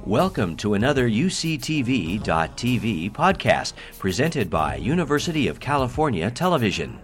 Welcome to another UCTV.tv podcast presented by University of California Television.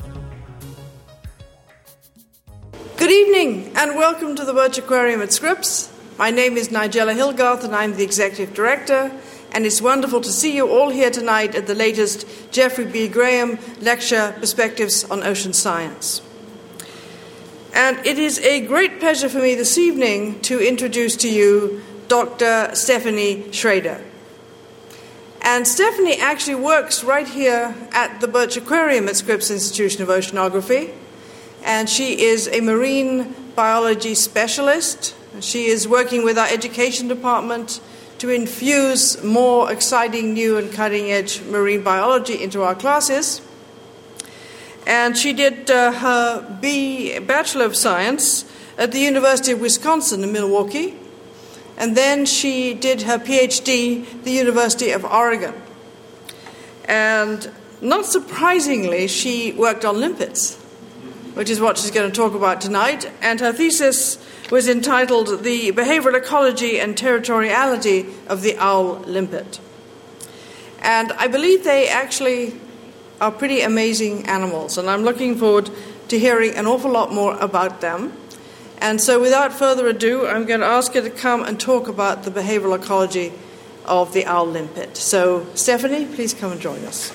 Good evening and welcome to the Birch Aquarium at Scripps. My name is Nigella Hilgarth and I'm the Executive Director, and it's wonderful to see you all here tonight at the latest Geoffrey B. Graham lecture, Perspectives on Ocean Science. And it is a great pleasure for me this evening to introduce to you Dr. Stephanie Schrader. And Stephanie actually works right here at the Birch Aquarium at Scripps Institution of Oceanography. And she is a marine biology specialist. She is working with our education department to infuse more exciting, new and cutting-edge marine biology into our classes. And she did her Bachelor of Science at the University of Wisconsin in Milwaukee. And then she did her PhD at the University of Oregon. And not surprisingly, she worked on limpets, which is what she's going to talk about tonight. And her thesis was entitled The Behavioral Ecology and Territoriality of the Owl Limpet. And I believe they actually are pretty amazing animals, and I'm looking forward to hearing an awful lot more about them. And so without further ado, I'm going to ask her to come and talk about the behavioral ecology of the owl limpet. So, Stephanie, please come and join us.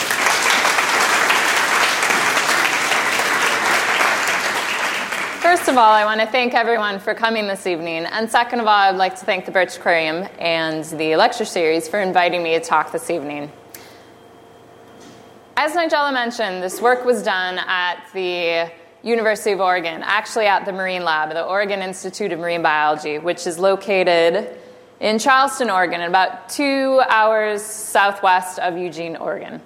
First of all, I want to thank everyone for coming this evening. And second of all, I'd like to thank the Birch Aquarium and the lecture series for inviting me to talk this evening. As Nigella mentioned, this work was done at the University of Oregon, actually at the Marine Lab, the Oregon Institute of Marine Biology, which is located in Charleston, Oregon, about 2 hours southwest of Eugene, Oregon.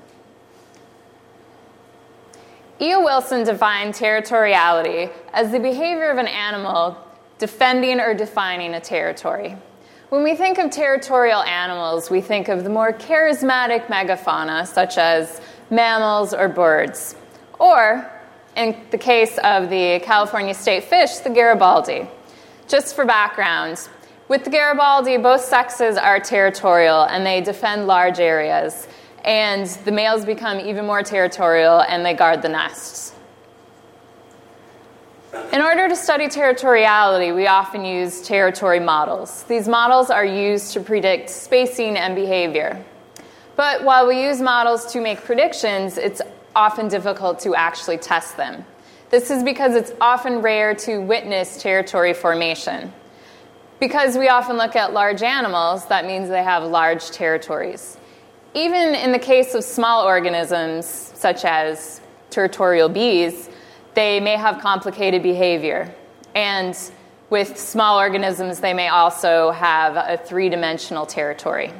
E.O. Wilson defined territoriality as the behavior of an animal defending or defining a territory. When we think of territorial animals, we think of the more charismatic megafauna, such as mammals or birds, or, in the case of the California state fish, the Garibaldi. Just for background, with the Garibaldi, both sexes are territorial and they defend large areas, and the males become even more territorial and they guard the nests. In order to study territoriality, we often use territory models. These models are used to predict spacing and behavior. But while we use models to make predictions, it's often difficult to actually test them. This is because it's often rare to witness territory formation. Because we often look at large animals, that means they have large territories. Even in the case of small organisms, such as territorial bees, they may have complicated behavior. And with small organisms, they may also have a three-dimensional territory.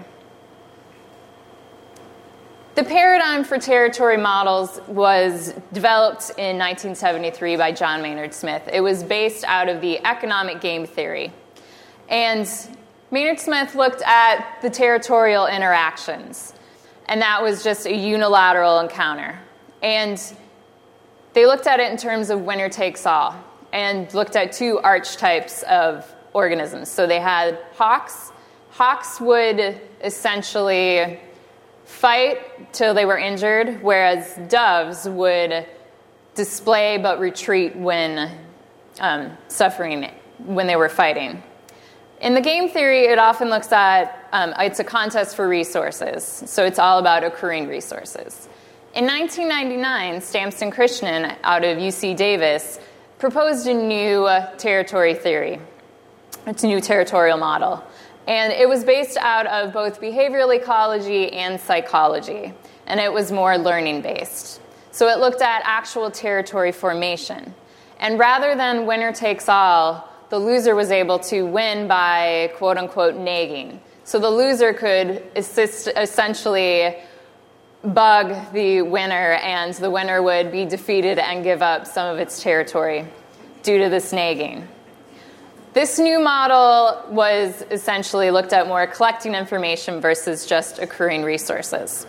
The paradigm for territory models was developed in 1973 by John Maynard Smith. It was based out of the economic game theory. And Maynard Smith looked at the territorial interactions, and that was just a unilateral encounter. And they looked at it in terms of winner takes all, and looked at two archetypes of organisms. So they had hawks. Hawks would essentially fight till they were injured, whereas doves would display but retreat when suffering, when they were fighting. In the game theory, it often looks at, it's a contest for resources, so it's all about accruing resources. In 1999, Stamston Krishnan out of UC Davis proposed a new territory theory. It's a new territorial model. And it was based out of both behavioral ecology and psychology, and it was more learning-based. So it looked at actual territory formation. And rather than winner takes all, the loser was able to win by quote-unquote nagging. So the loser could essentially bug the winner, and the winner would be defeated and give up some of its territory due to this nagging. This new model was essentially looked at more collecting information versus just accruing resources.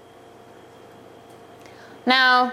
Now,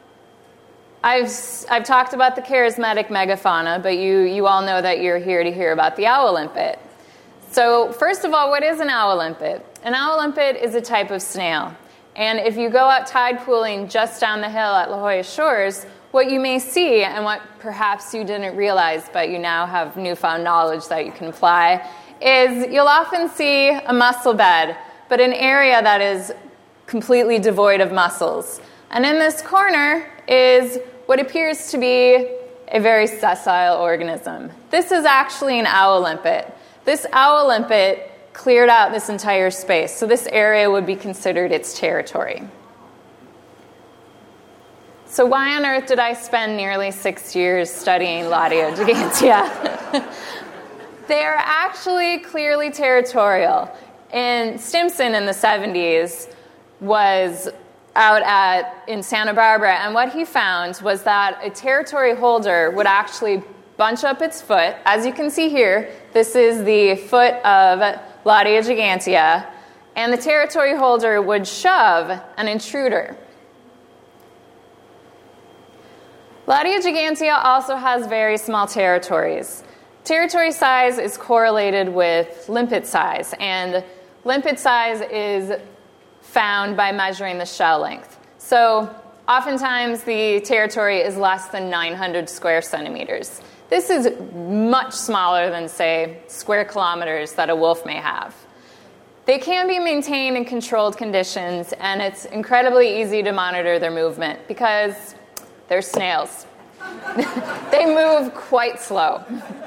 I've talked about the charismatic megafauna, but you all know that you're here to hear about the owl limpet. So first of all, what is an owl limpet? An owl limpet is a type of snail. And if you go out tide pooling just down the hill at La Jolla Shores, what you may see, and what perhaps you didn't realize, but you now have newfound knowledge that you can apply, is you'll often see a mussel bed, but an area that is completely devoid of mussels. And in this corner is what appears to be a very sessile organism. This is actually an owl limpet. This owl limpet cleared out this entire space, so this area would be considered its territory. So why on earth did I spend nearly 6 years studying Laudia gigantea? They are actually clearly territorial. And Stimson in the 70s was out in Santa Barbara, and what he found was that a territory holder would actually bunch up its foot. As you can see here, this is the foot of Laudia gigantea, and the territory holder would shove an intruder. Laudia gigantea also has very small territories. Territory size is correlated with limpet size, and limpet size is found by measuring the shell length. So oftentimes the territory is less than 900 square centimeters. This is much smaller than, say, square kilometers that a wolf may have. They can be maintained in controlled conditions, and it's incredibly easy to monitor their movement because they're snails. They move quite slow.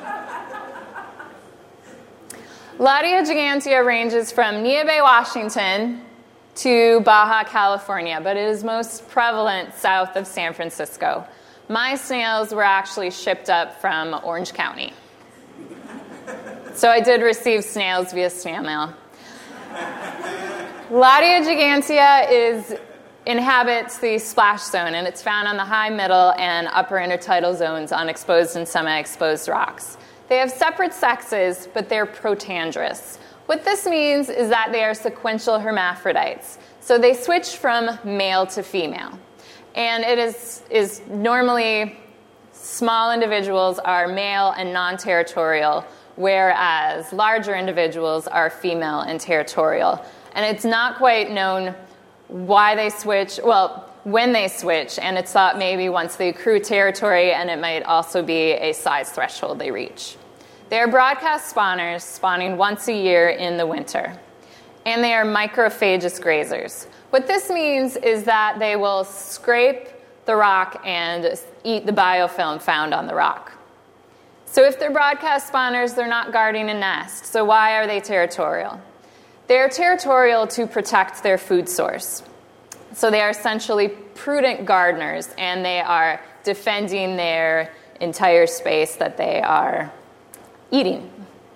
Laudia gigantea ranges from Nieve, Washington to Baja California, but it is most prevalent south of San Francisco. My snails were actually shipped up from Orange County. So I did receive snails via snail mail. Laudia gigantea inhabits the splash zone, and it's found on the high, middle, and upper intertidal zones on exposed and semi-exposed rocks. They have separate sexes, but they're protandrous. What this means is that they are sequential hermaphrodites. So they switch from male to female. And it is normally small individuals are male and non-territorial, whereas larger individuals are female and territorial. And it's not quite known why they switch, well, when they switch, and it's thought maybe once they accrue territory, and it might also be a size threshold they reach. They are broadcast spawners, spawning once a year in the winter. And they are microphagous grazers. What this means is that they will scrape the rock and eat the biofilm found on the rock. So if they're broadcast spawners, they're not guarding a nest. So why are they territorial? They are territorial to protect their food source. So they are essentially prudent gardeners, and they are defending their entire space that they are eating.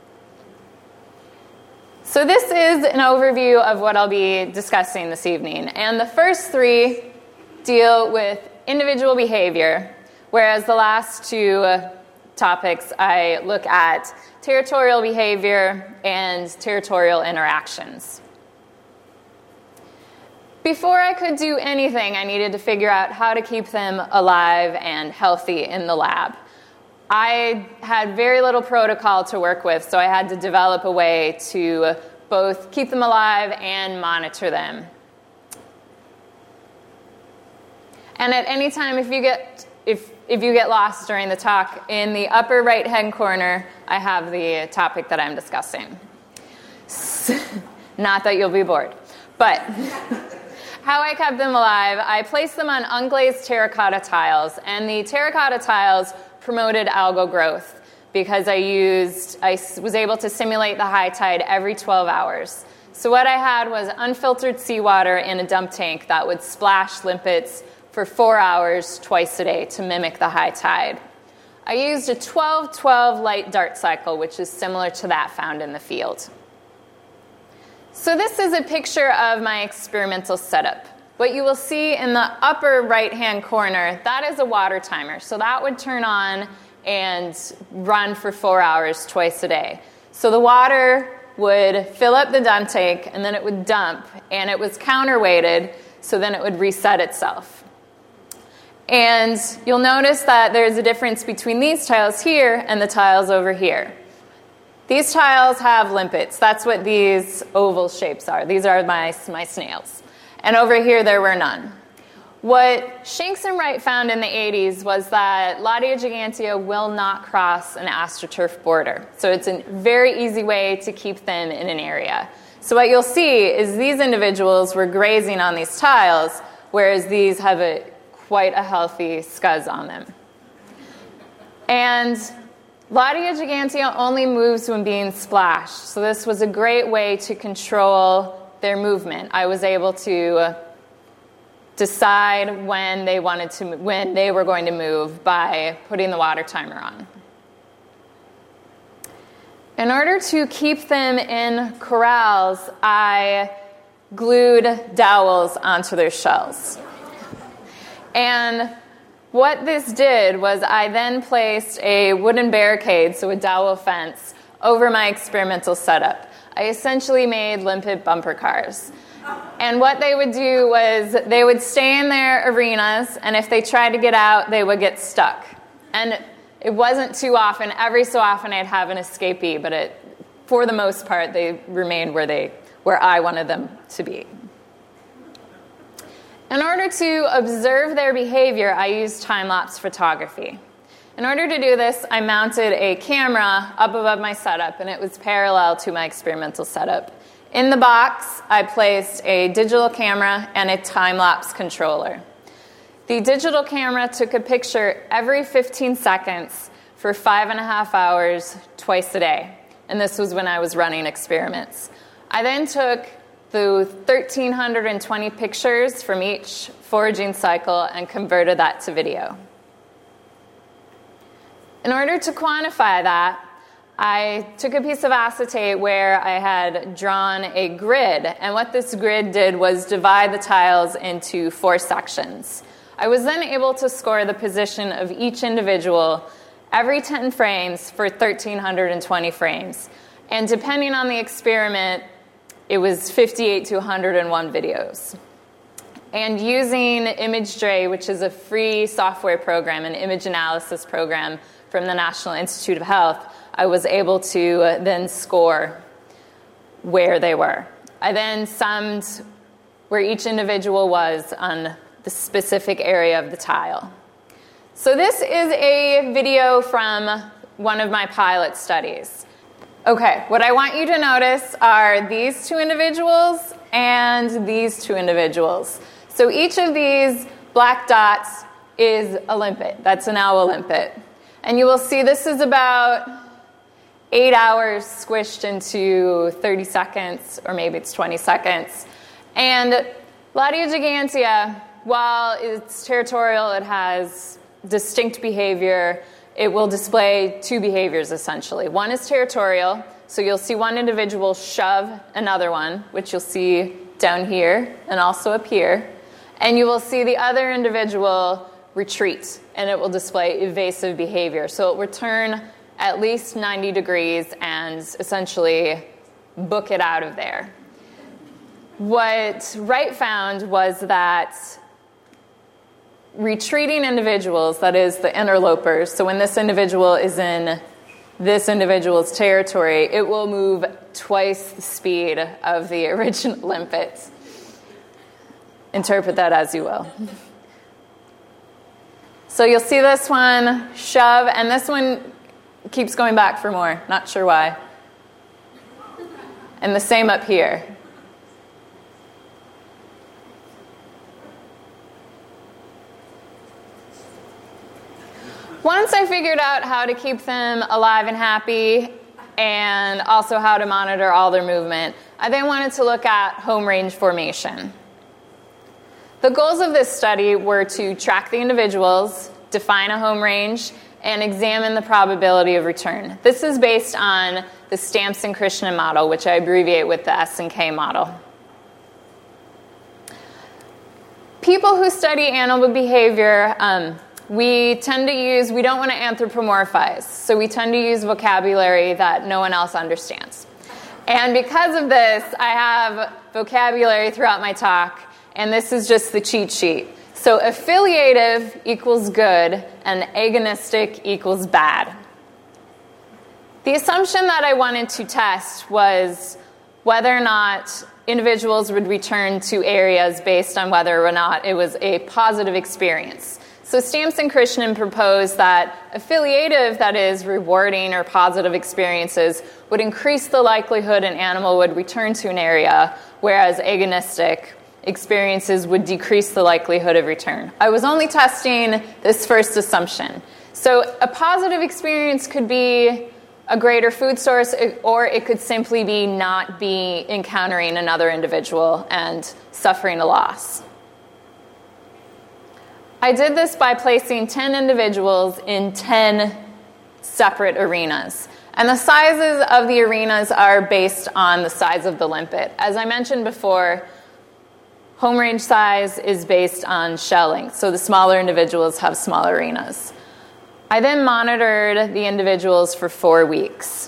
So this is an overview of what I'll be discussing this evening. And the first three deal with individual behavior, whereas the last two topics I look at territorial behavior and territorial interactions. Before I could do anything, I needed to figure out how to keep them alive and healthy in the lab. I had very little protocol to work with, so I had to develop a way to both keep them alive and monitor them. And at any time, if you get lost during the talk, in the upper right-hand corner, I have the topic that I'm discussing. Not that you'll be bored, but how I kept them alive, I placed them on unglazed terracotta tiles, and the terracotta tiles promoted algal growth because I was able to simulate the high tide every 12 hours. So what I had was unfiltered seawater in a dump tank that would splash limpets for 4 hours twice a day to mimic the high tide. I used a 12-12 light dart cycle, which is similar to that found in the field. So this is a picture of my experimental setup. What you will see in the upper right-hand corner, that is a water timer. So that would turn on and run for 4 hours twice a day. So the water would fill up the dump tank, and then it would dump, and it was counterweighted, so then it would reset itself. And you'll notice that there's a difference between these tiles here and the tiles over here. These tiles have limpets. That's what these oval shapes are. These are my snails. And over here, there were none. What Shanks and Wright found in the 80s was that Ladia gigantea will not cross an astroturf border. So it's a very easy way to keep them in an area. So what you'll see is these individuals were grazing on these tiles, whereas these have quite a healthy scuzz on them. And Ladia gigantea only moves when being splashed. So this was a great way to control their movement. I was able to decide when they were going to move by putting the water timer on. In order to keep them in corrals, I glued dowels onto their shells. And what this did was I then placed a wooden barricade, so a dowel fence, over my experimental setup. I essentially made limpet bumper cars. And what they would do was they would stay in their arenas, and if they tried to get out, they would get stuck. And it wasn't too often. Every so often I'd have an escapee, but for the most part, they remained where I wanted them to be. In order to observe their behavior, I used time-lapse photography. In order to do this, I mounted a camera up above my setup, and it was parallel to my experimental setup. In the box, I placed a digital camera and a time-lapse controller. The digital camera took a picture every 15 seconds for 5.5 hours, twice a day. And this was when I was running experiments. I then took the 1,320 pictures from each foraging cycle and converted that to video. In order to quantify that, I took a piece of acetate where I had drawn a grid, and what this grid did was divide the tiles into 4 sections. I was then able to score the position of each individual every 10 frames for 1,320 frames. And depending on the experiment, it was 58 to 101 videos. And using ImageDray, which is a free software program, an image analysis program from the National Institute of Health, I was able to then score where they were. I then summed where each individual was on the specific area of the tile. So this is a video from one of my pilot studies. Okay, what I want you to notice are these 2 individuals and these 2 individuals. So each of these black dots is a limpet. That's an owl limpet. And you will see this is about 8 hours squished into 30 seconds, or maybe it's 20 seconds. And Ladia gigantea, while it's territorial, it has distinct behavior. It will display 2 behaviors, essentially. One is territorial, so you'll see one individual shove another one, which you'll see down here and also up here. And you will see the other individual retreat, and it will display evasive behavior. So it will turn at least 90 degrees and essentially book it out of there. What Wright found was that retreating individuals, that is the interlopers, so when this individual is in this individual's territory, it will move twice the speed of the original limpets. Interpret that as you will. So you'll see this one shove, and this one keeps going back for more. Not sure why. And the same up here. Once I figured out how to keep them alive and happy and also how to monitor all their movement, I then wanted to look at home range formation. The goals of this study were to track the individuals, define a home range, and examine the probability of return. This is based on the Stamson-Krishnan model, which I abbreviate with the S&K model. People who study animal behavior, we don't want to anthropomorphize, so we tend to use vocabulary that no one else understands. And because of this, I have vocabulary throughout my talk, and this is just the cheat sheet. So affiliative equals good, and agonistic equals bad. The assumption that I wanted to test was whether or not individuals would return to areas based on whether or not it was a positive experience. So Stamps and Krishnan proposed that affiliative, that is, rewarding or positive experiences, would increase the likelihood an animal would return to an area, whereas agonistic experiences would decrease the likelihood of return. I was only testing this first assumption. So a positive experience could be a greater food source, or it could simply be not be encountering another individual and suffering a loss. I did this by placing 10 individuals in 10 separate arenas. And the sizes of the arenas are based on the size of the limpet. As I mentioned before, home range size is based on shell length, so the smaller individuals have smaller arenas. I then monitored the individuals for 4 weeks.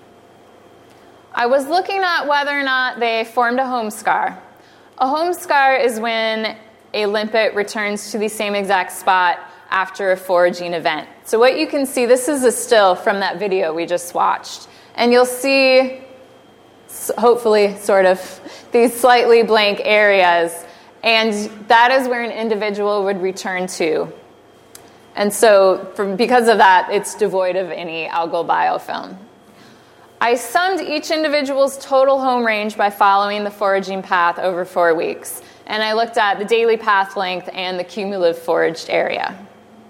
I was looking at whether or not they formed a home scar. A home scar is when a limpet returns to the same exact spot after a foraging event. So what you can see, this is a still from that video we just watched. And you'll see, hopefully, sort of, these slightly blank areas. And that is where an individual would return to. And so because of that, it's devoid of any algal biofilm. I summed each individual's total home range by following the foraging path over 4 weeks. And I looked at the daily path length and the cumulative foraged area.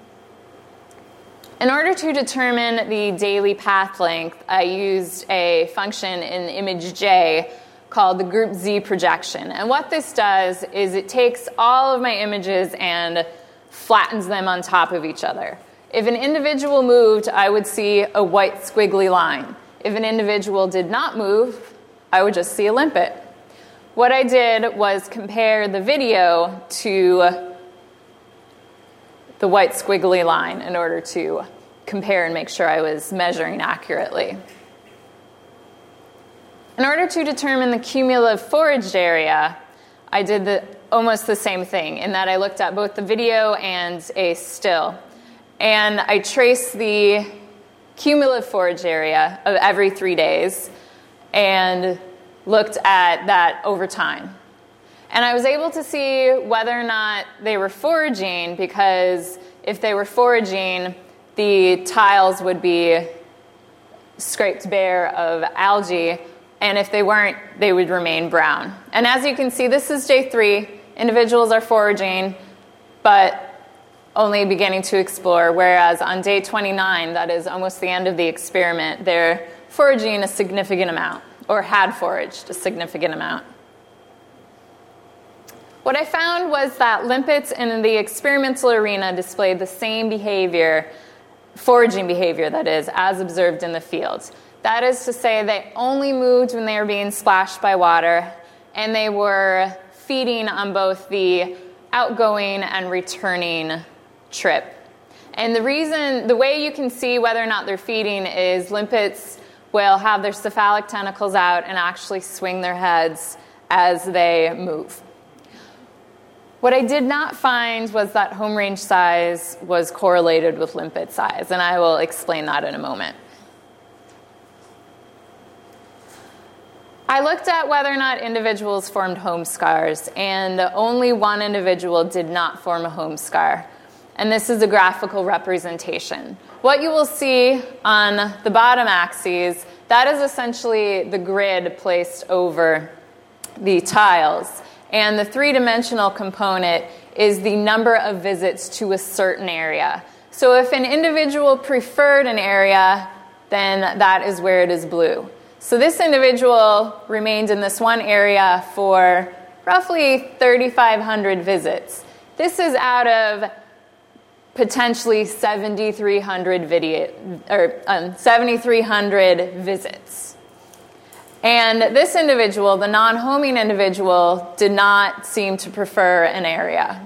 In order to determine the daily path length, I used a function in image J called the group Z projection. And what this does is it takes all of my images and flattens them on top of each other. If an individual moved, I would see a white squiggly line. If an individual did not move, I would just see a limpet. What I did was compare the video to the white squiggly line in order to compare and make sure I was measuring accurately. In order to determine the cumulative foraged area, I did almost the same thing in that I looked at both the video and a still. And I traced the cumulative forage area of every 3 days and looked at that over time. And I was able to see whether or not they were foraging, because if they were foraging, the tiles would be scraped bare of algae, and if they weren't, they would remain brown. And as you can see, this is day 3. Individuals are foraging, but only beginning to explore, whereas on day 29, that is almost the end of the experiment, they're foraging a significant amount, or had foraged a significant amount. What I found was that limpets in the experimental arena displayed the same behavior, foraging behavior that is, as observed in the field. That is to say, they only moved when they were being splashed by water, and they were feeding on both the outgoing and returning trip. And the way you can see whether or not they're feeding is limpets will have their cephalic tentacles out and actually swing their heads as they move. What I did not find was that home range size was correlated with limpet size, and I will explain that in a moment. I looked at whether or not individuals formed home scars, and only one individual did not form a home scar. And this is a graphical representation. What you will see on the bottom axis, that is essentially the grid placed over the tiles. And the three-dimensional component is the number of visits to a certain area. So if an individual preferred an area, then that is where it is blue. So this individual remained in this one area for roughly 3,500 visits. This is out of potentially 7,300 visits. And this individual, the non-homing individual, did not seem to prefer an area.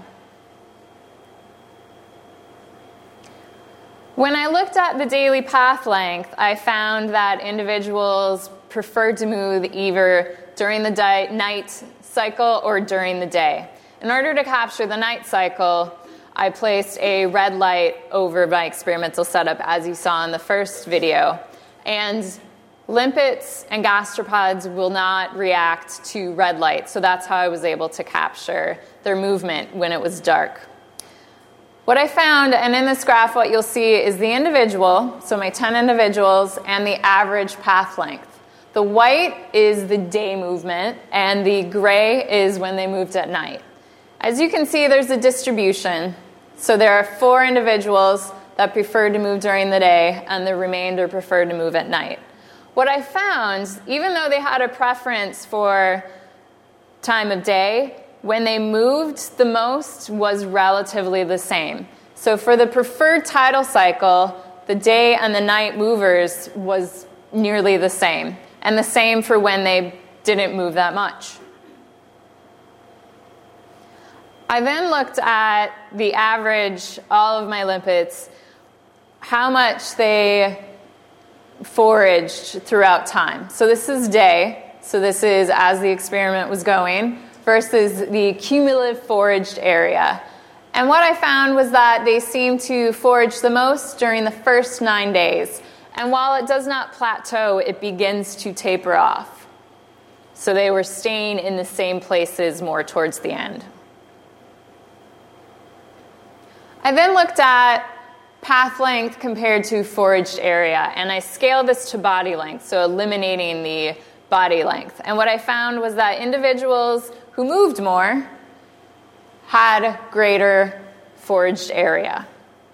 When I looked at the daily path length, I found that individuals preferred to move either during the night cycle or during the day. In order to capture the night cycle, I placed a red light over my experimental setup, as you saw in the first video. And limpets and gastropods will not react to red light, so that's how I was able to capture their movement when it was dark. What I found, and in this graph what you'll see is the individual, so my 10 individuals, and the average path length. The white is the day movement, and the gray is when they moved at night. As you can see, there's a distribution. So there are 4 individuals that preferred to move during the day, and the remainder preferred to move at night. What I found, even though they had a preference for time of day, when they moved the most was relatively the same. So for the preferred tidal cycle, the day and the night movers was nearly the same. And the same for when they didn't move that much. I then looked at the average, all of my limpets, how much they foraged throughout time. So this is day, so this is as the experiment was going, versus the cumulative foraged area. And what I found was that they seemed to forage the most during the first 9 days. And while it does not plateau, it begins to taper off. So they were staying in the same places more towards the end. I then looked at path length compared to foraged area, and I scaled this to body length, so eliminating the body length. And what I found was that individuals who moved more had greater foraged area.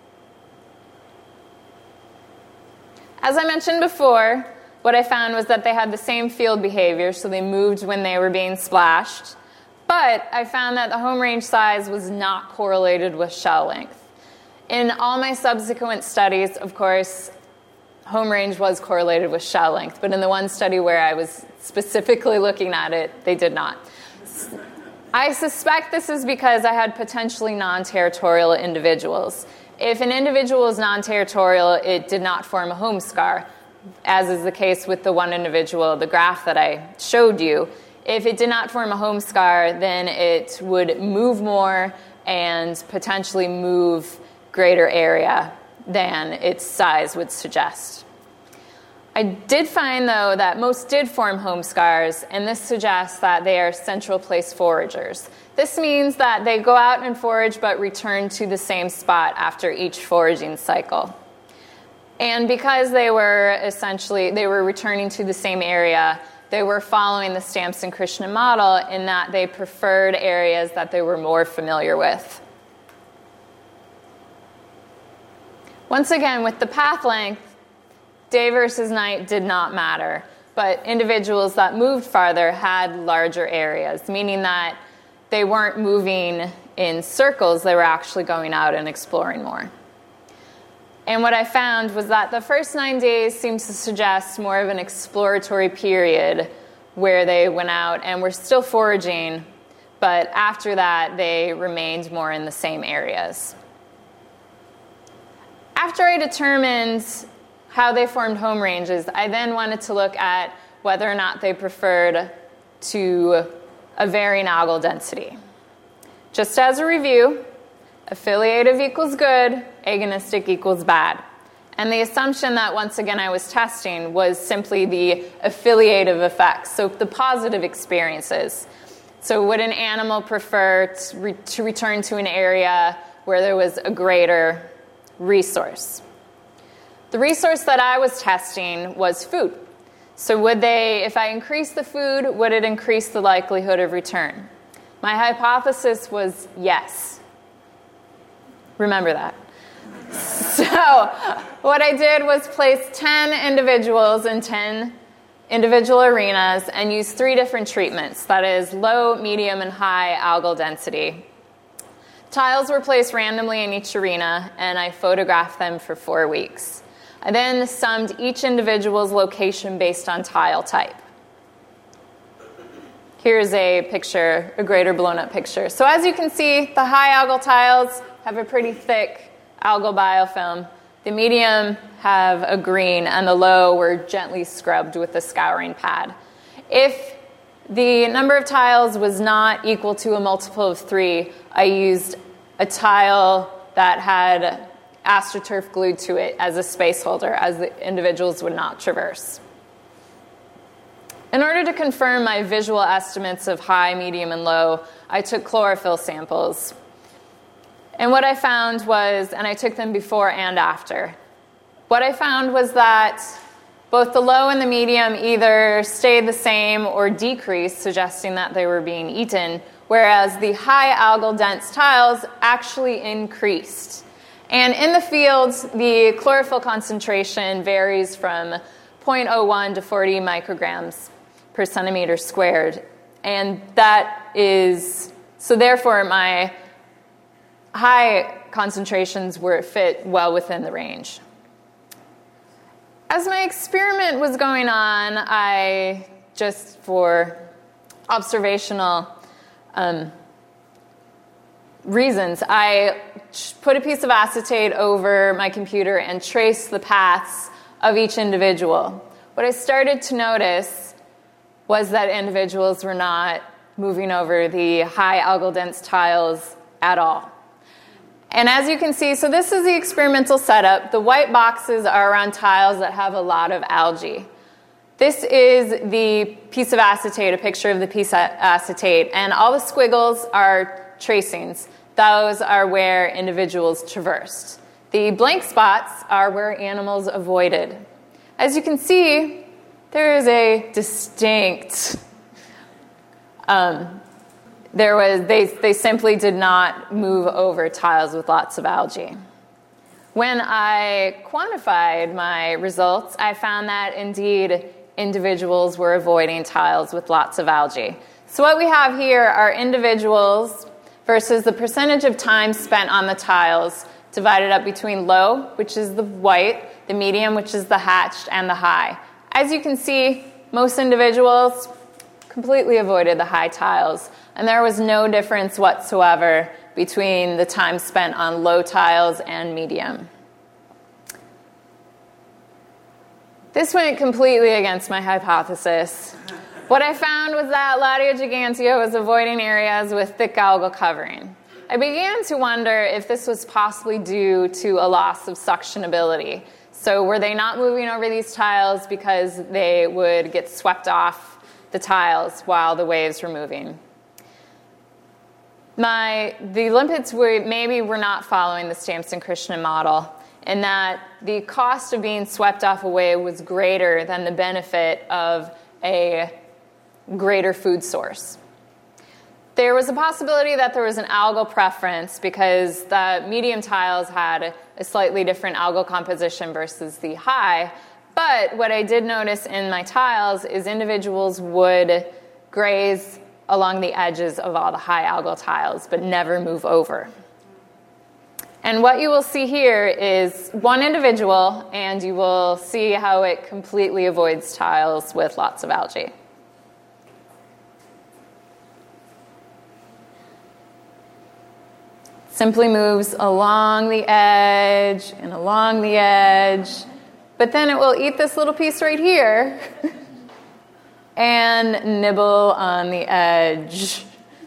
As I mentioned before, what I found was that they had the same field behavior, so they moved when they were being splashed, but I found that the home range size was not correlated with shell length. In all my subsequent studies, of course, home range was correlated with shell length, but in the one study where I was specifically looking at it, they did not. I suspect this is because I had potentially non-territorial individuals. If an individual is non-territorial, it did not form a home scar, as is the case with the one individual, the graph that I showed you. If it did not form a home scar, then it would move more and potentially move greater area than its size would suggest. I did find, though, that most did form home scars, and this suggests that they are central place foragers. This means that they go out and forage but return to the same spot after each foraging cycle. And because they were returning to the same area, they were following the Stamson-Krishnan model in that they preferred areas that they were more familiar with. Once again, with the path length, day versus night did not matter, but individuals that moved farther had larger areas, meaning that they weren't moving in circles, they were actually going out and exploring more. And what I found was that the first 9 days seemed to suggest more of an exploratory period where they went out and were still foraging, but after that they remained more in the same areas. After I determined how they formed home ranges, I then wanted to look at whether or not they preferred to a varying algal density. Just as a review, affiliative equals good, agonistic equals bad. And the assumption that, once again, I was testing was simply the affiliative effects, so the positive experiences. So would an animal prefer to return to an area where there was a greater resource? The resource that I was testing was food. So would they, if I increase the food, would it increase the likelihood of return? My hypothesis was yes. Remember that. So what I did was place 10 individuals in 10 individual arenas and use 3 different treatments, that is low, medium, and high algal density. Tiles were placed randomly in each arena, and I photographed them for 4 weeks. I then summed each individual's location based on tile type. Here's a picture, a greater blown-up picture. So as you can see, the high algal tiles have a pretty thick algal biofilm. The medium have a green, and the low were gently scrubbed with a scouring pad. If the number of tiles was not equal to a multiple of 3, I used a tile that had AstroTurf glued to it as a space holder, as the individuals would not traverse. In order to confirm my visual estimates of high, medium, and low, I took chlorophyll samples. And what I found was, and I took them before and after, what I found was that both the low and the medium either stayed the same or decreased, suggesting that they were being eaten, whereas the high algal dense tiles actually increased. And in the fields, the chlorophyll concentration varies from 0.01 to 40 micrograms per centimeter squared. And that is, so therefore my high concentrations were fit well within the range. As my experiment was going on, I, just for observational reasons, I put a piece of acetate over my computer and traced the paths of each individual. What I started to notice was that individuals were not moving over the high algal dense tiles at all. And as you can see, so this is the experimental setup. The white boxes are around tiles that have a lot of algae. This is the piece of acetate, a picture of the piece of acetate, and all the squiggles are tracings. Those are where individuals traversed. The blank spots are where animals avoided. As you can see, there is a distinct they simply did not move over tiles with lots of algae. When I quantified my results, I found that indeed individuals were avoiding tiles with lots of algae. So what we have here are individuals versus the percentage of time spent on the tiles divided up between low, which is the white, the medium, which is the hatched, and the high. As you can see, most individuals completely avoided the high tiles, and there was no difference whatsoever between the time spent on low tiles and medium. This went completely against my hypothesis. What I found was that Ladia gigantea was avoiding areas with thick algal covering. I began to wonder if this was possibly due to a loss of suctionability. So were they not moving over these tiles because they would get swept off the tiles while the waves were moving? The limpets were not following the Stamson-Krishnan model, in that the cost of being swept off a wave was greater than the benefit of a greater food source. There was a possibility that there was an algal preference because the medium tiles had a slightly different algal composition versus the high. But what I did notice in my tiles is individuals would graze along the edges of all the high algal tiles, but never move over. And what you will see here is one individual, and you will see how it completely avoids tiles with lots of algae. Simply moves along the edge and along the edge, but then it will eat this little piece right here and nibble on the edge.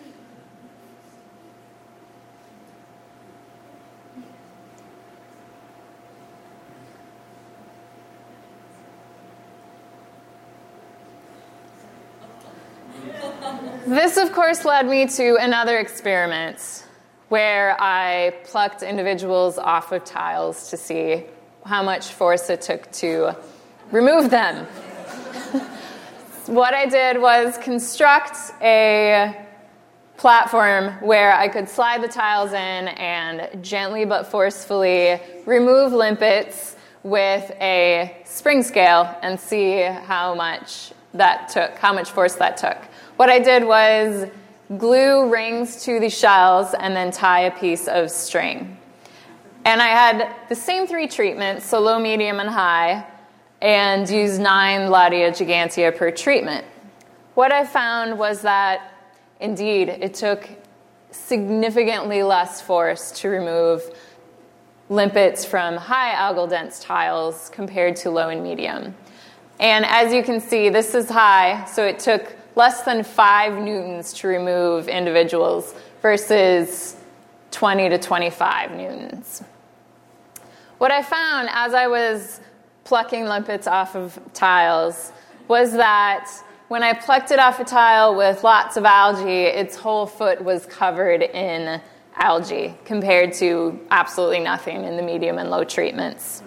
This, of course, led me to another experiment where I plucked individuals off of tiles to see how much force it took to remove them. What I did was construct a platform where I could slide the tiles in and gently but forcefully remove limpets with a spring scale and see how much force that took. What I did was glue rings to the shells and then tie a piece of string. And I had the same three treatments, so low, medium, and high, and used 9 Ladia gigantea per treatment. What I found was that, indeed, it took significantly less force to remove limpets from high algal dense tiles compared to low and medium. And as you can see, this is high, so it took less than 5 newtons to remove individuals versus 20 to 25 newtons. What I found as I was plucking limpets off of tiles was that when I plucked it off a tile with lots of algae, its whole foot was covered in algae compared to absolutely nothing in the medium and low treatments.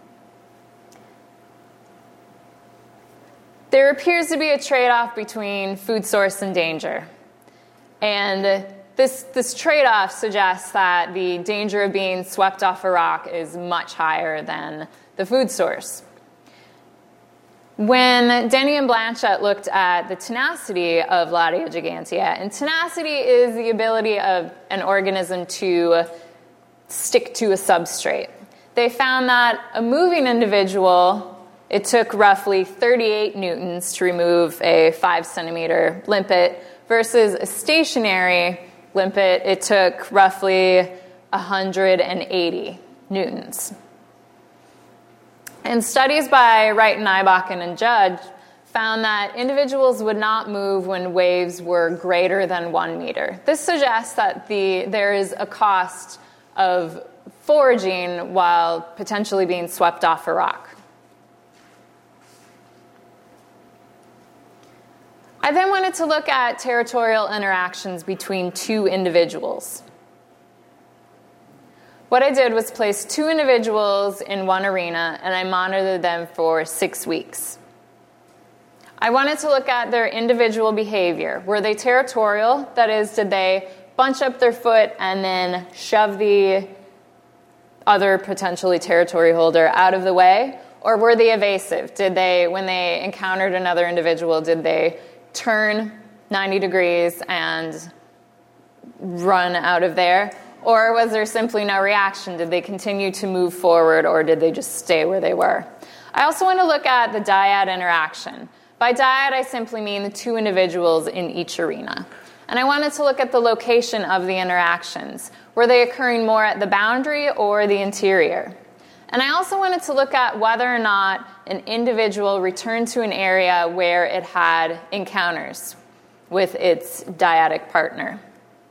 There appears to be a trade-off between food source and danger. And this trade-off suggests that the danger of being swept off a rock is much higher than the food source. When Denny and Blanchett looked at the tenacity of Ladia gigantea, and tenacity is the ability of an organism to stick to a substrate, they found that a moving individual, it took roughly 38 newtons to remove a 5-centimeter limpet, versus a stationary limpet, it took roughly 180 newtons. And studies by Wright and Eibakken and Judge found that individuals would not move when waves were greater than 1 meter. This suggests that there is a cost of foraging while potentially being swept off a rock. I then wanted to look at territorial interactions between two individuals. What I did was place two individuals in one arena, and I monitored them for 6 weeks. I wanted to look at their individual behavior. Were they territorial? That is, did they bunch up their foot and then shove the other potentially territory holder out of the way? Or were they evasive? Did they, when they encountered another individual, did they turn 90 degrees and run out of there? Or was there simply no reaction? Did they continue to move forward, or did they just stay where they were? I also want to look at the dyad interaction. By dyad, I simply mean the two individuals in each arena. And I wanted to look at the location of the interactions. Were they occurring more at the boundary or the interior? And I also wanted to look at whether or not an individual returned to an area where it had encounters with its dyadic partner.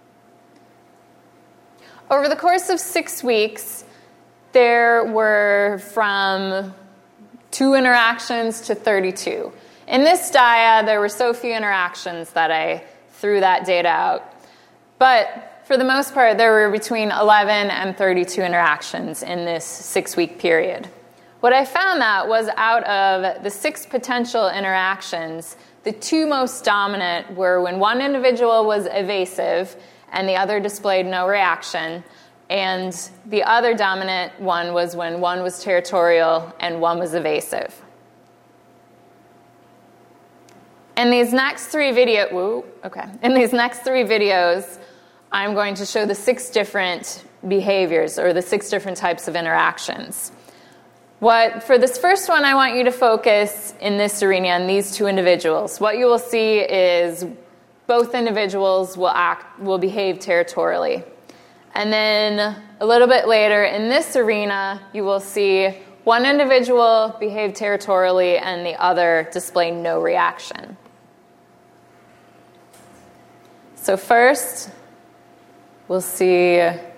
Over the course of 6 weeks, there were from 2 interactions to 32. In this dyad, there were so few interactions that I threw that data out. But for the most part, there were between 11 and 32 interactions in this 6-week period. What I found that was out of the 6 potential interactions, the 2 most dominant were when one individual was evasive and the other displayed no reaction, and the other dominant one was when one was territorial and one was evasive. In these next 3 videos, I'm going to show the 6 different behaviors, or the 6 different types of interactions. For this first one, I want you to focus in this arena on these 2 individuals. What you will see is both individuals will behave territorially. And then a little bit later in this arena, you will see one individual behave territorially and the other display no reaction. So first, we'll see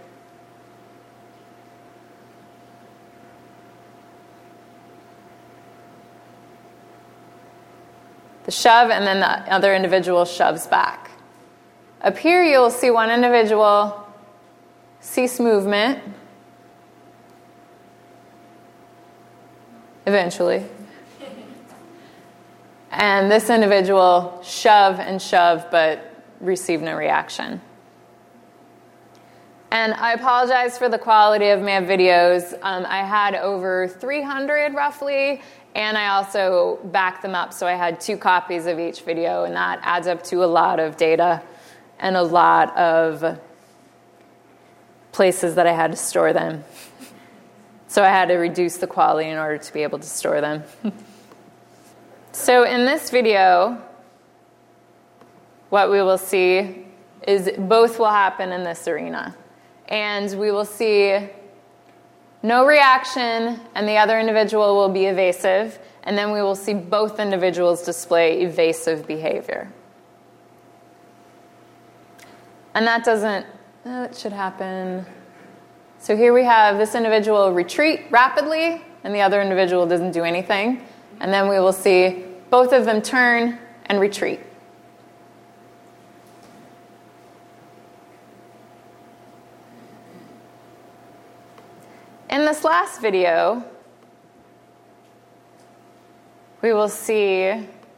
the shove, and then the other individual shoves back. Up here, you'll see one individual cease movement eventually. And this individual shove and shove, but receive no reaction. And I apologize for the quality of my videos. I had over 300 roughly, and I also backed them up, so I had 2 copies of each video, and that adds up to a lot of data and a lot of places that I had to store them. So I had to reduce the quality in order to be able to store them. So in this video, what we will see is both will happen in this arena. And we will see no reaction, and the other individual will be evasive, and then we will see both individuals display evasive behavior. And that should happen So here we have this individual retreat rapidly, and the other individual doesn't do anything. And then we will see both of them turn and retreat. In this last video, we will see,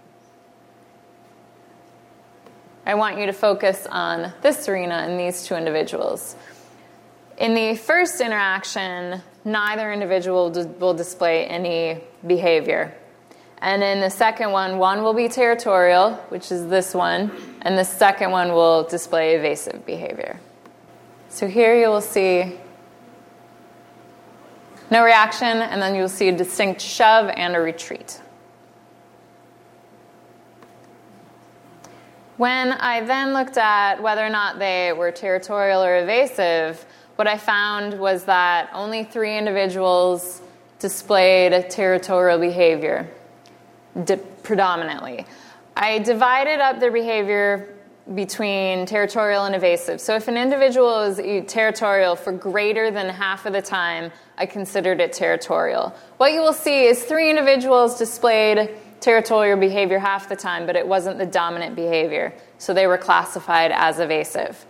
I want you to focus on this arena and these two individuals. In the first interaction, neither individual will display any behavior. And in the second one will be territorial, which is this one, and the second one will display evasive behavior. So here you will see no reaction, and then you'll see a distinct shove and a retreat. When I then looked at whether or not they were territorial or evasive, what I found was that only 3 individuals displayed territorial behavior predominantly. I divided up their behavior between territorial and evasive. So if an individual is territorial for greater than half of the time, I considered it territorial. What you will see is 3 individuals displayed territorial behavior half the time, but it wasn't the dominant behavior. So they were classified as evasive.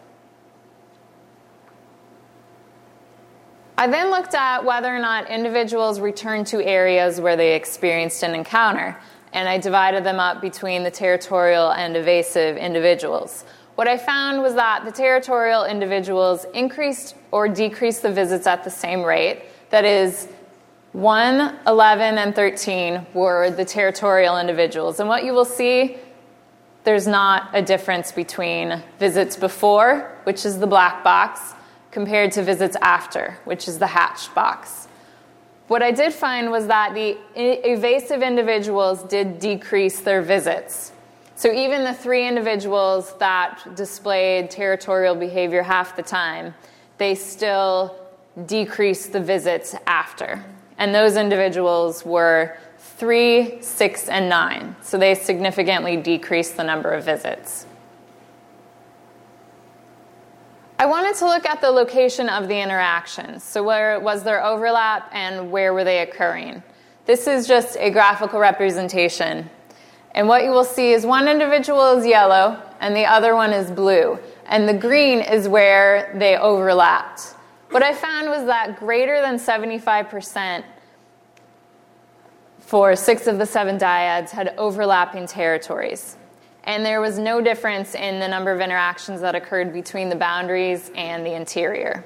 I then looked at whether or not individuals returned to areas where they experienced an encounter, and I divided them up between the territorial and evasive individuals. What I found was that the territorial individuals increased or decreased the visits at the same rate. That is, 1, 11, and 13 were the territorial individuals. And what you will see, there's not a difference between visits before, which is the black box, compared to visits after, which is the hatched box. What I did find was that the evasive individuals did decrease their visits. So even the 3 individuals that displayed territorial behavior half the time, they still decreased the visits after. And those individuals were 3, 6, and 9. So they significantly decreased the number of visits. I wanted to look at the location of the interactions. So where was there overlap and where were they occurring? This is just a graphical representation. And what you will see is one individual is yellow and the other one is blue. And the green is where they overlapped. What I found was that greater than 75% for 6 of the 7 dyads had overlapping territories. And there was no difference in the number of interactions that occurred between the boundaries and the interior.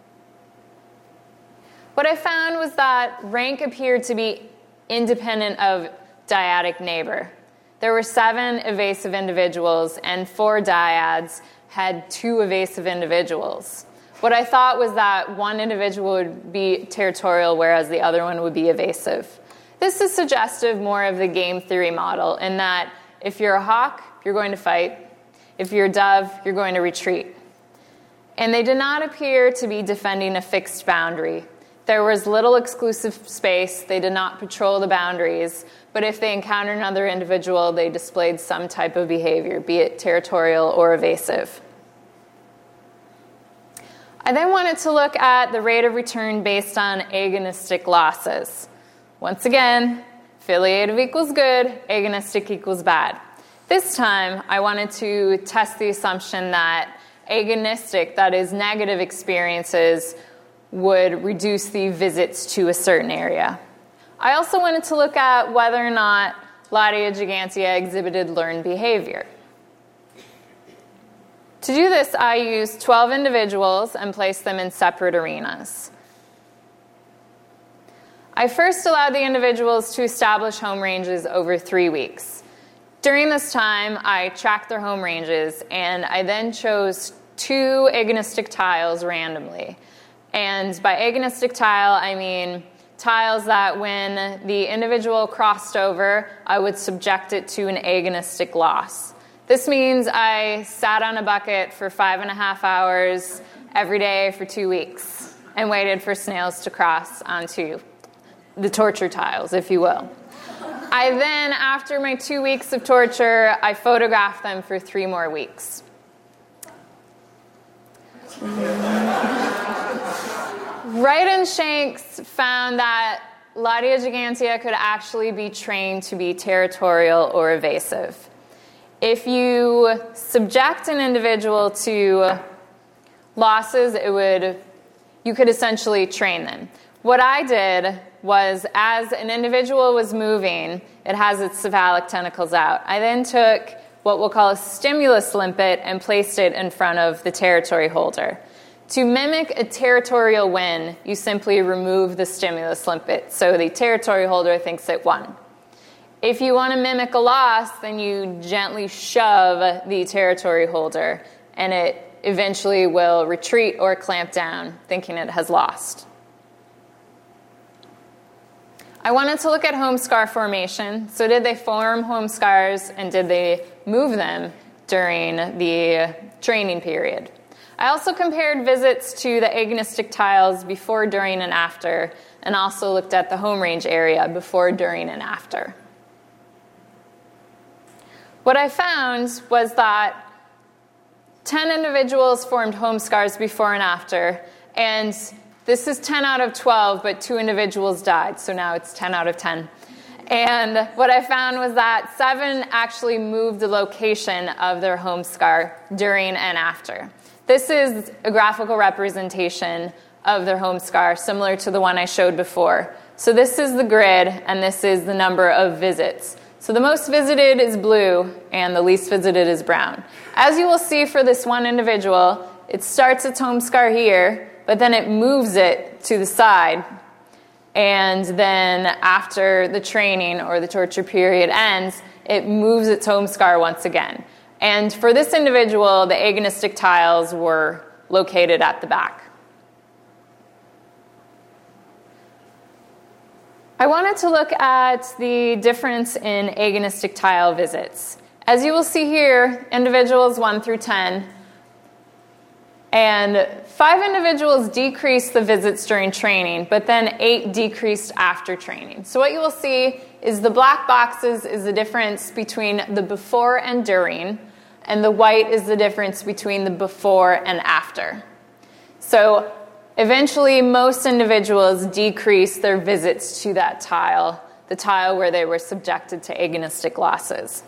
What I found was that rank appeared to be independent of dyadic neighbor. There were 7 evasive individuals, and 4 dyads had 2 evasive individuals. What I thought was that one individual would be territorial, whereas the other one would be evasive. This is suggestive more of the game theory model, in that if you're a hawk, you're going to fight. If you're a dove, you're going to retreat. And they did not appear to be defending a fixed boundary. There was little exclusive space. They did not patrol the boundaries. But if they encountered another individual, they displayed some type of behavior, be it territorial or evasive. I then wanted to look at the rate of return based on agonistic losses. Once again, affiliative equals good, agonistic equals bad. This time, I wanted to test the assumption that agonistic, that is negative experiences, would reduce the visits to a certain area. I also wanted to look at whether or not Ladia gigantea exhibited learned behavior. To do this, I used 12 individuals and placed them in separate arenas. I first allowed the individuals to establish home ranges over 3 weeks. During this time, I tracked their home ranges, and I then chose 2 agonistic tiles randomly. And by agonistic tile, I mean tiles that when the individual crossed over, I would subject it to an agonistic loss. This means I sat on a bucket for 5.5 hours every day for 2 weeks and waited for snails to cross onto the torture tiles, if you will. I then, after my 2 weeks of torture, I photographed them for 3 more weeks. Wright and Shanks found that Ladia gigantea could actually be trained to be territorial or evasive. If you subject an individual to losses, you could essentially train them. What I did was, as an individual was moving, it has its cephalic tentacles out. I then took what we'll call a stimulus limpet and placed it in front of the territory holder. To mimic a territorial win, you simply remove the stimulus limpet, so the territory holder thinks it won. If you want to mimic a loss, then you gently shove the territory holder, and it eventually will retreat or clamp down, thinking it has lost. I wanted to look at home scar formation. So did they form home scars, and did they move them during the training period? I also compared visits to the agonistic tiles before, during, and after, and also looked at the home range area before, during, and after. What I found was that 10 individuals formed home scars before and after, and this is 10 out of 12, but 2 individuals died, so now it's 10 out of 10. And what I found was that 7 actually moved the location of their home scar during and after. This is a graphical representation of their home scar, similar to the one I showed before. So this is the grid, and this is the number of visits. So the most visited is blue, and the least visited is brown. As you will see for this one individual, it starts its home scar here, but then it moves it to the side. And then after the training or the torture period ends, it moves its home scar once again. And for this individual, the agonistic tiles were located at the back. I wanted to look at the difference in agonistic tile visits. As you will see here, individuals 1 through 10, and 5 individuals decreased the visits during training, but then 8 decreased after training. So what you will see is the black boxes is the difference between the before and during, and the white is the difference between the before and after. So eventually, most individuals decreased their visits to that tile, the tile where they were subjected to agonistic losses.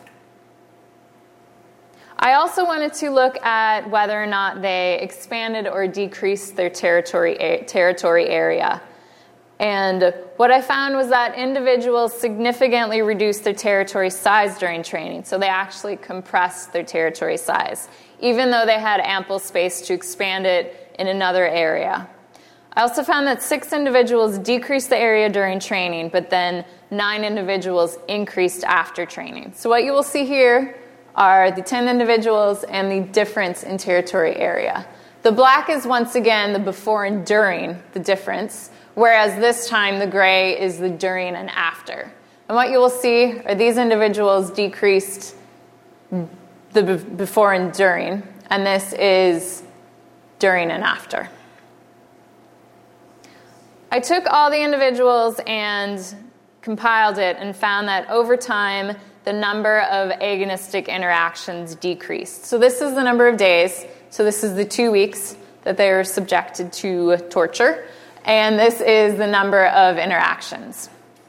I also wanted to look at whether or not they expanded or decreased their territory area. And what I found was that individuals significantly reduced their territory size during training, so they actually compressed their territory size, even though they had ample space to expand it in another area. I also found that 6 individuals decreased the area during training, but then 9 individuals increased after training. So what you will see here are the 10 individuals and the difference in territory area. The black is once again the before and during the difference, whereas this time the gray is the during and after. And what you will see are these individuals decreased the before and during, and this is during and after. I took all the individuals and compiled it and found that over time, the number of agonistic interactions decreased. So this is the number of days. So this is the 2 weeks that they were subjected to torture. And this is the number of interactions.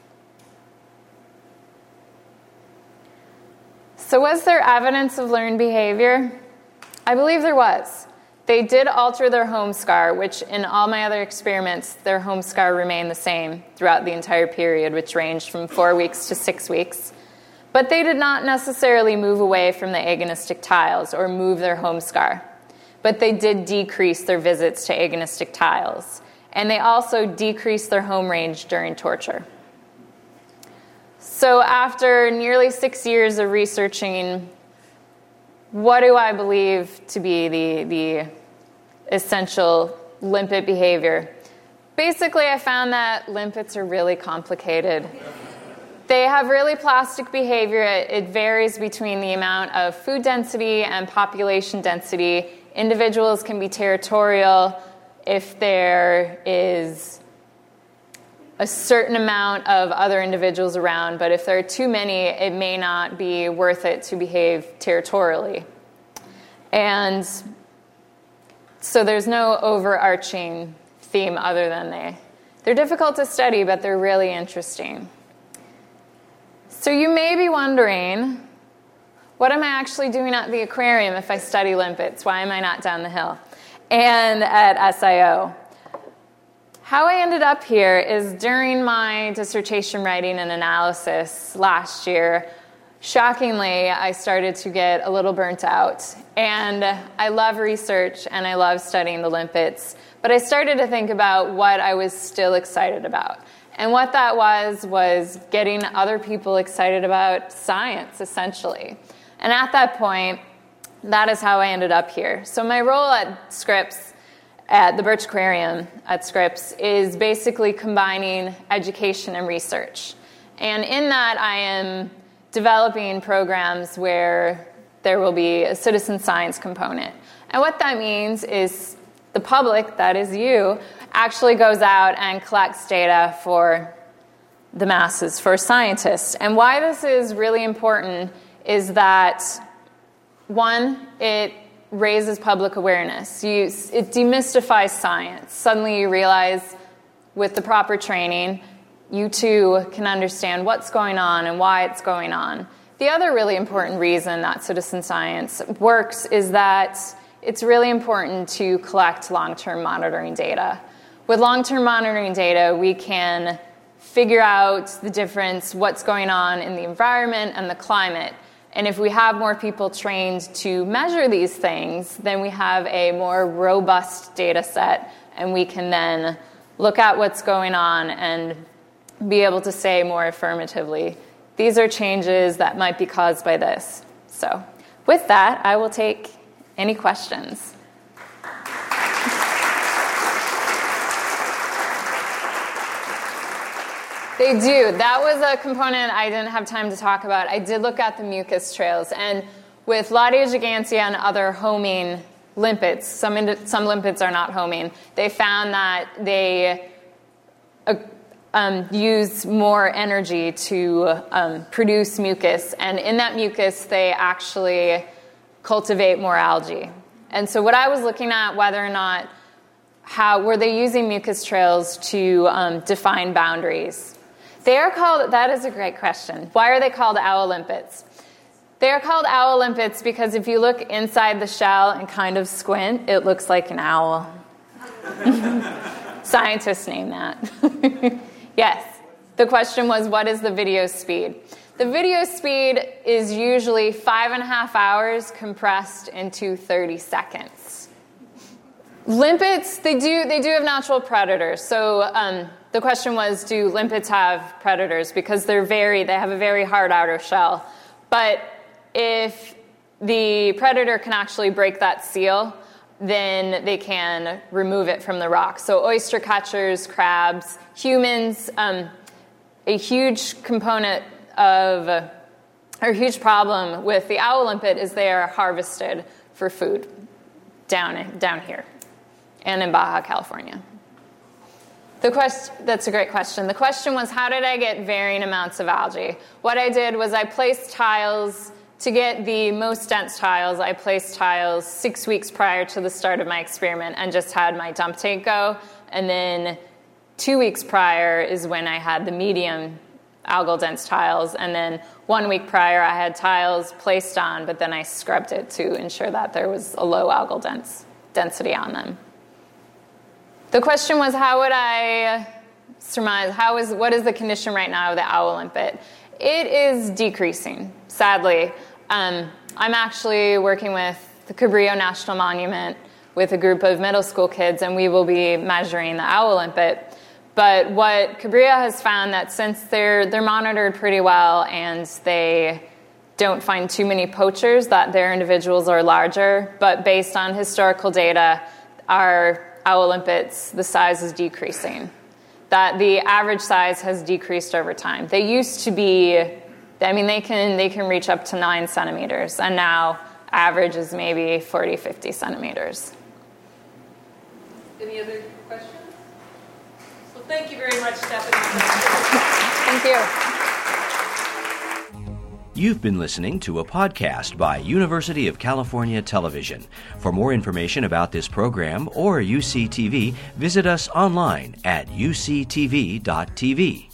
So was there evidence of learned behavior? I believe there was. They did alter their home scar, which in all my other experiments, their home scar remained the same throughout the entire period, which ranged from 4 weeks to 6 weeks. But they did not necessarily move away from the agonistic tiles or move their home scar. But they did decrease their visits to agonistic tiles. And they also decreased their home range during torture. So after nearly 6 years of researching, what do I believe to be the essential limpet behavior? Basically, I found that limpets are really complicated. They have really plastic behavior. It varies between the amount of food density and population density. Individuals can be territorial if there is a certain amount of other individuals around, but if there are too many, it may not be worth it to behave territorially. And so there's no overarching theme other than they're difficult to study, but they're really interesting. So you may be wondering, what am I actually doing at the aquarium if I study limpets? Why am I not down the hill and at SIO? How I ended up here is during my dissertation writing and analysis last year, shockingly, I started to get a little burnt out. And I love research and I love studying the limpets, but I started to think about what I was still excited about. And what that was getting other people excited about science, essentially. And at that point, that is how I ended up here. So my role at Scripps, at the Birch Aquarium at Scripps, is basically combining education and research. And in that, I am developing programs where there will be a citizen science component. And what that means is the public, that is you, actually goes out and collects data for the masses, for scientists. And why this is really important is that, one, it raises public awareness. It demystifies science. Suddenly you realize with the proper training, you too can understand what's going on and why it's going on. The other really important reason that citizen science works is that it's really important to collect long-term monitoring data. With long-term monitoring data, we can figure out the difference, what's going on in the environment and the climate. And if we have more people trained to measure these things, then we have a more robust data set, and we can then look at what's going on and be able to say more affirmatively, these are changes that might be caused by this. So with that, I will take any questions. They do. That was a component I didn't have time to talk about. I did look at the mucus trails. And with Laudia gigantea and other homing limpets, some limpets are not homing, they found that they use more energy to produce mucus. And in that mucus, they actually cultivate more algae. And so what I was looking at, whether or not, were they using mucus trails to define boundaries? They are called, that is a great question. Why are they called owl limpets? They are called owl limpets because if you look inside the shell and kind of squint, it looks like an owl. Scientists name that. Yes. The question was, what is the video speed? The video speed is usually 5.5 hours compressed into 30 seconds. Limpets, they do have natural predators. So the question was, do limpets have predators? Because they have a very hard outer shell. But if the predator can actually break that seal, then they can remove it from the rock. So oyster catchers, crabs, humans, a huge component of, or a huge problem with the owl limpet is they are harvested for food down here and in Baja California. That's a great question. The question was, how did I get varying amounts of algae? What I did was I placed tiles. To get the most dense tiles, I placed tiles 6 weeks prior to the start of my experiment and just had my dump tank go. And then 2 weeks prior is when I had the medium algal dense tiles. And then 1 week prior, I had tiles placed on, but then I scrubbed it to ensure that there was a low algal density on them. The question was, how would I surmise, what is the condition right now of the owl limpet? It is decreasing, sadly. I'm actually working with the Cabrillo National Monument with a group of middle school kids, and we will be measuring the owl limpet. But what Cabrillo has found that since they're monitored pretty well and they don't find too many poachers, that their individuals are larger. But based on historical data, our owl limpets, the size is decreasing. That the average size has decreased over time. They used to be, they can reach up to 9 centimeters, and now average is maybe 40, 50 centimeters. Any other questions? Well, thank you very much, Stephanie. Thank you. You've been listening to a podcast by University of California Television. For more information about this program or UCTV, visit us online at uctv.tv.